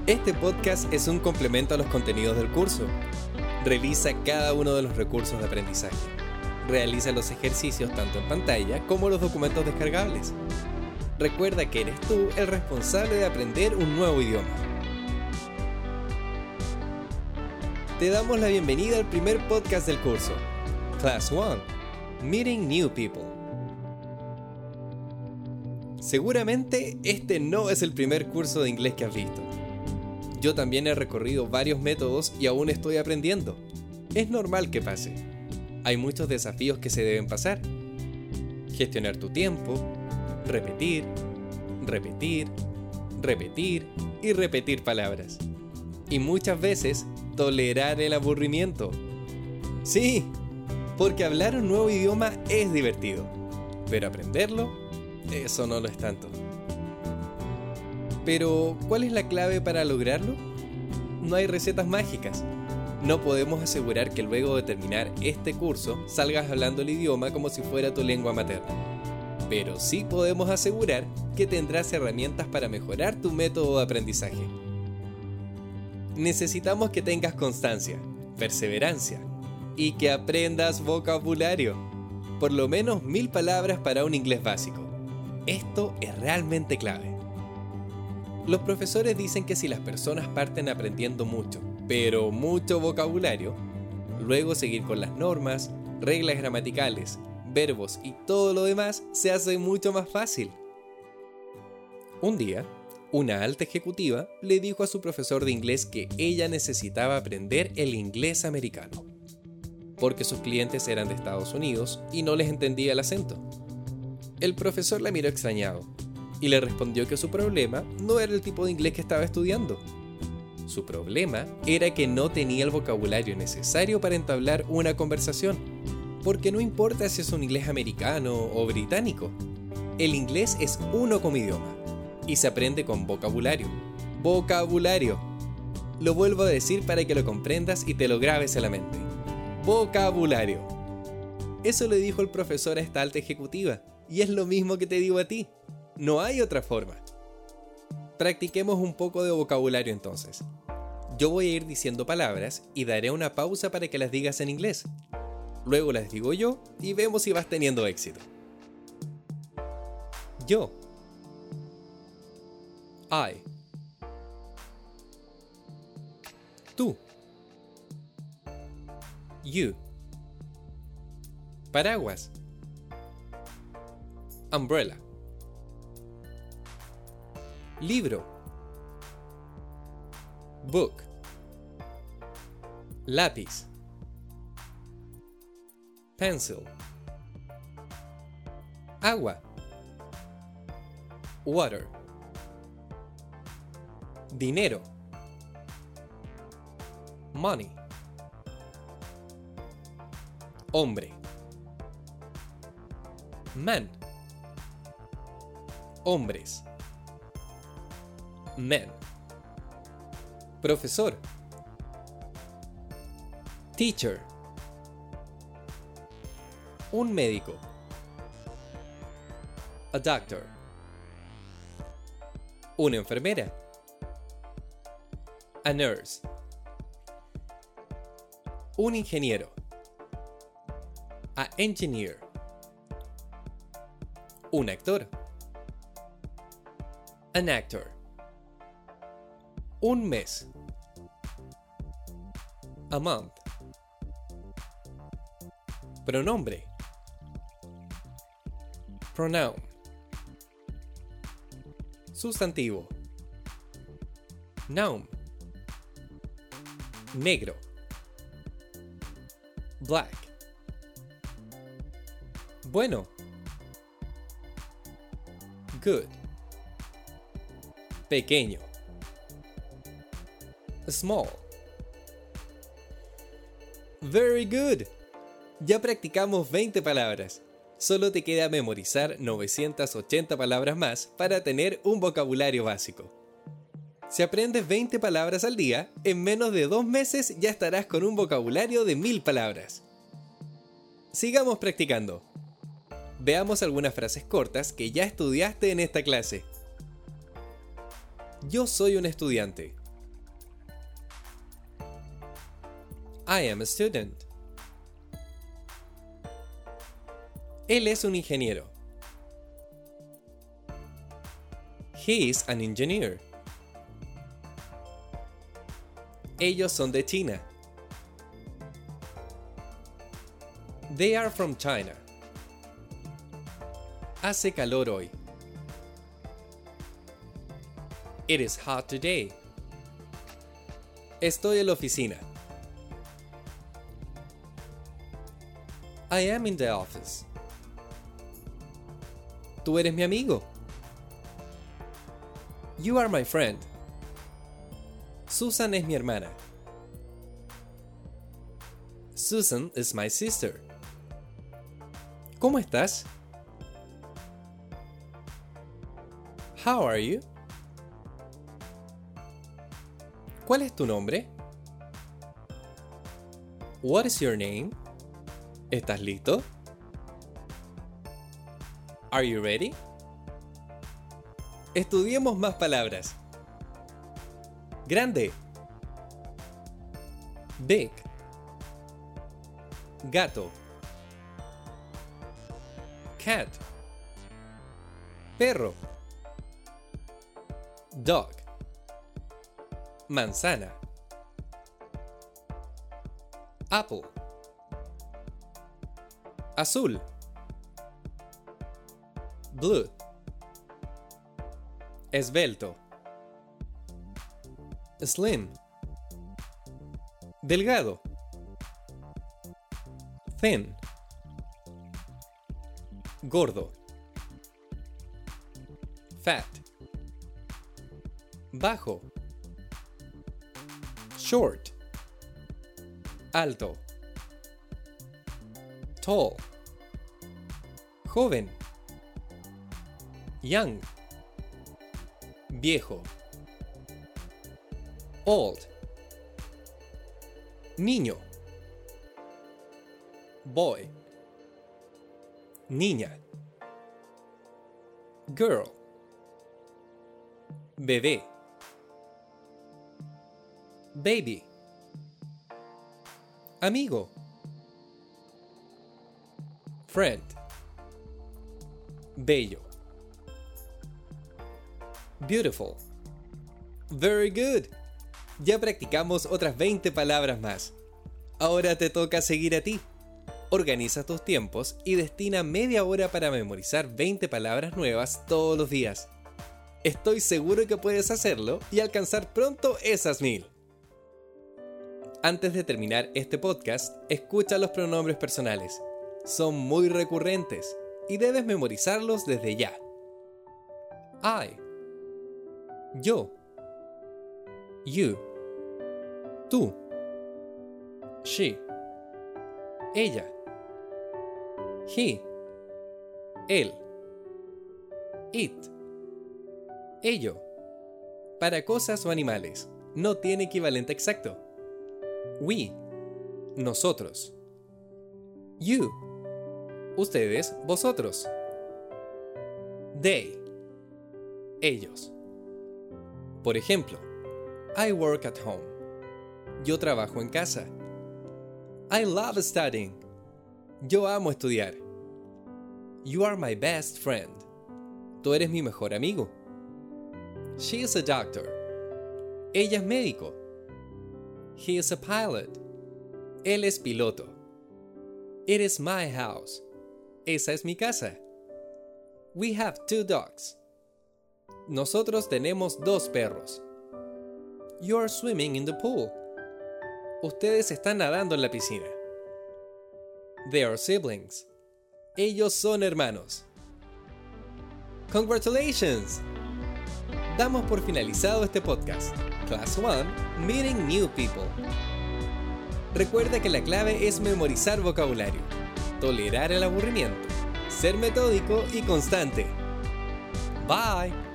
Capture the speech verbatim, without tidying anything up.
Este podcast es un complemento a los contenidos del curso. Revisa cada uno de los recursos de aprendizaje. Realiza los ejercicios tanto en pantalla como los documentos descargables. Recuerda que eres tú el responsable de aprender un nuevo idioma. Te damos la bienvenida al primer podcast del curso, Class uno, Meeting New People. Seguramente este no es el primer curso de inglés que has visto. Yo también he recorrido varios métodos y aún estoy aprendiendo. Es normal que pase. Hay muchos desafíos que se deben pasar. Gestionar tu tiempo, repetir, repetir, repetir y repetir palabras. Y muchas veces tolerar el aburrimiento. Sí, porque hablar un nuevo idioma es divertido, pero aprenderlo, eso no lo es tanto. Pero, ¿cuál es la clave para lograrlo? No hay recetas mágicas. No podemos asegurar que luego de terminar este curso salgas hablando el idioma como si fuera tu lengua materna. Pero sí podemos asegurar que tendrás herramientas para mejorar tu método de aprendizaje. Necesitamos que tengas constancia, perseverancia y que aprendas vocabulario. Por lo menos mil palabras para un inglés básico. Esto es realmente clave. Los profesores dicen que si las personas parten aprendiendo mucho, pero mucho vocabulario, luego seguir con las normas, reglas gramaticales, verbos y todo lo demás se hace mucho más fácil. Un día, una alta ejecutiva le dijo a su profesor de inglés que ella necesitaba aprender el inglés americano, porque sus clientes eran de Estados Unidos y no les entendía el acento. El profesor la miró extrañado y le respondió que su problema no era el tipo de inglés que estaba estudiando. Su problema era que no tenía el vocabulario necesario para entablar una conversación, porque no importa si es un inglés americano o británico, el inglés es uno como idioma y se aprende con vocabulario. Vocabulario. Lo vuelvo a decir para que lo comprendas y te lo grabes en la mente. Vocabulario. Eso le dijo el profesor a esta alta ejecutiva, y es lo mismo que te digo a ti. No hay otra forma. Practiquemos un poco de vocabulario entonces. Yo voy a ir diciendo palabras y daré una pausa para que las digas en inglés. Luego las digo yo y vemos si vas teniendo éxito. Yo. I. Tú. You. Paraguas. Umbrella. Libro. Book. Lápiz. Pencil. Agua. Water. Dinero. Money. Hombre. Man. Hombres. Men. Profesor. Teacher. Un médico. A doctor. Una enfermera. A nurse. Un ingeniero. A engineer. Un actor. An actor. Un mes. A month. Pronombre. Pronoun. Sustantivo. Noun. Negro. Black. Bueno. Good. Pequeño. Small. Very good. Ya practicamos veinte palabras. Solo te queda memorizar novecientas ochenta palabras más para tener un vocabulario básico. Si aprendes veinte palabras al día, en menos de dos meses ya estarás con un vocabulario de mil palabras. Sigamos practicando. Veamos algunas frases cortas que ya estudiaste en esta clase. Yo soy un estudiante. I am a student. Él es un ingeniero. He is an engineer. Ellos son de China. They are from China. Hace calor hoy. It is hot today. Estoy en la oficina. I am in the office. Tú eres mi amigo. You are my friend. Susan es mi hermana. Susan is my sister. ¿Cómo estás? How are you? ¿Cuál es tu nombre? What is your name? ¿Estás listo? Are you ready? Estudiemos más palabras. Grande. Big. Gato. Cat. Perro. Dog. Manzana. Apple. Azul. Blue. Esbelto. Slim. Delgado. Thin. Gordo. Fat. Bajo. Short. Alto. Tall. Joven. Young. Viejo. Old. Niño. Boy. Niña. Girl. Bebé. Baby. Amigo. Friend. Bello. Beautiful. Very good. Ya practicamos otras veinte palabras más. Ahora te toca seguir a ti. Organiza tus tiempos y destina media hora para memorizar veinte palabras nuevas todos los días. Estoy seguro que puedes hacerlo y alcanzar pronto esas mil. Antes de terminar este podcast, escucha los pronombres personales. Son muy recurrentes y debes memorizarlos desde ya. I. Yo. You. Tú. She. Ella. He. Él. It. Ello. Para cosas o animales. No tiene equivalente exacto. We. Nosotros. You. Ustedes, vosotros. They. Ellos. Por ejemplo, I work at home. Yo trabajo en casa. I love studying. Yo amo estudiar. You are my best friend. Tú eres mi mejor amigo. She is a doctor. Ella es médico. He is a pilot. Él es piloto. It is my house. Esa es mi casa. We have two dogs. Nosotros tenemos dos perros. You are swimming in the pool. Ustedes están nadando en la piscina. They are siblings. Ellos son hermanos. Congratulations! Damos por finalizado este podcast. Class one, Meeting New People. Recuerda que la clave es memorizar vocabulario, tolerar el aburrimiento, ser metódico y constante. Bye!